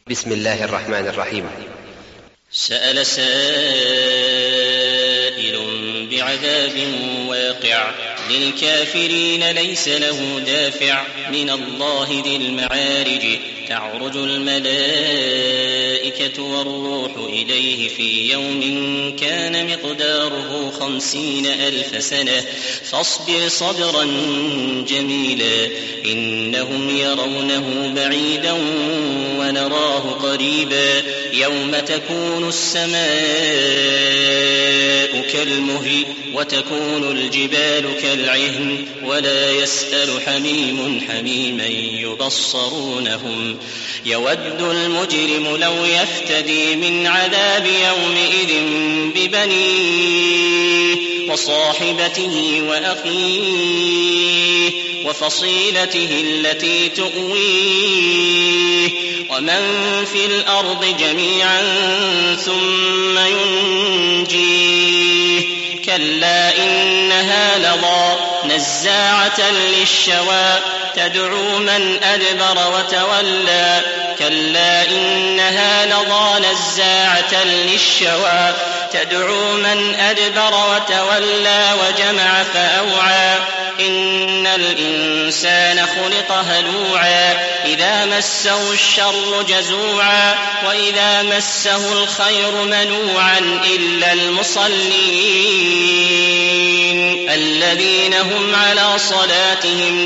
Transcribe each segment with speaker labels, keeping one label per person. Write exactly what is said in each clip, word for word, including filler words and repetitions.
Speaker 1: بسم الله الرحمن الرحيم.
Speaker 2: سأل سائل بعذاب واقع للكافرين ليس له دافع من الله ذي المعارج تعرج الملائكة والروح إليه في يوم كان مقداره خمسين ألف سنة فاصبر صبرا جميلا إنهم يرونه بعيدا ونراه قريبا يوم تكون السماء كالمهل وتكون الجبال كالعهن ولا يسأل حميم حميما يبصرونهم يود المجرم لو يفتدي من عذاب يومئذ ببنيه وصاحبته وأخيه وفصيلته التي تؤويه ومن في الأرض جميعا ثم ينجيه كلا إنها لظى نزاعة للشوى تدعو من أدبر وتولى كلا إنها لظى نزاعة للشوى تدعو من أدبر وتولى وجمع فأوعى إن الإنسان خلق هلوعا إذا مسه الشر جزوعا وإذا مسه الخير منوعا إلا المصلين الذين هم على صلاتهم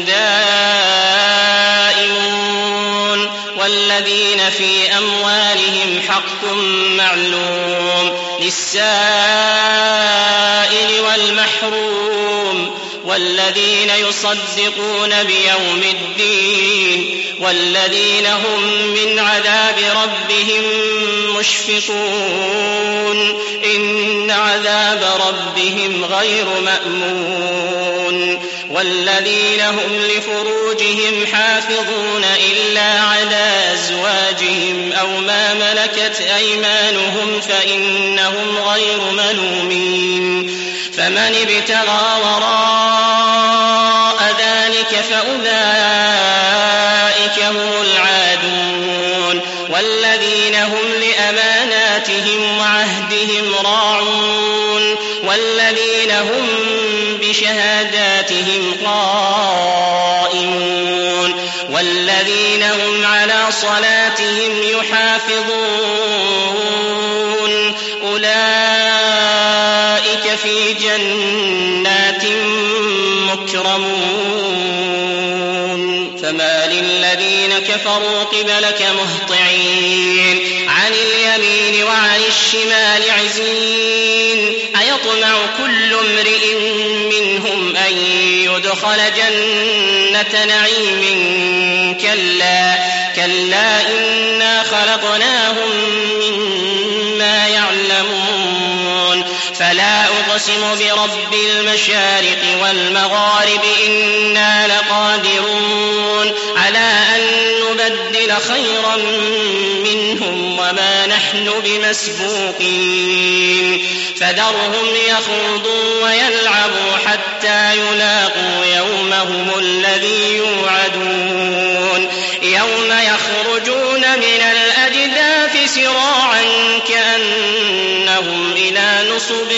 Speaker 2: دائمون والذين في أموالهم حق معلوم للسائل والمحروم والذين يصدقون بيوم الدين والذين هم من عذاب ربهم مشفقون إن عذاب ربهم غير مأمون والذين هم لفروجهم حافظون إلا على أزواجهم أو ما ملكت أيمانهم فإنهم غير ملومين فمن ابتغى وراء ذلك فأولئك هم العادون والذين هم لأماناتهم وعهدهم راعون والذين هم بشهاداتهم قائمون والذين هم على صلاتهم يحافظون أولئك في جنات مكرمون فما للذين كفروا قبلك مهطعين عن اليمين وعن الشمال عزين أيطمع كل امرئ منهم أن يدخل جنة نعيم كلا كلا إنا خلقناهم مما يعلمون فلا أقسم برب المشارق والمغارب إنا لقادرون على أن نبدل خيرا منهم وما نحن بمسبوقين فذرهم يخوضوا ويلعبوا حتى يلاقوا يومهم الذي يوعدون يوم يخرجون من الأجداث سراعا كأنهم إلى نصب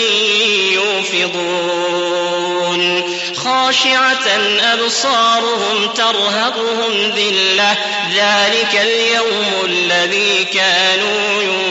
Speaker 2: يوفضون خاشعة أبصارهم ترهقهم ذلة ذلك اليوم الذي كانوا يوعدون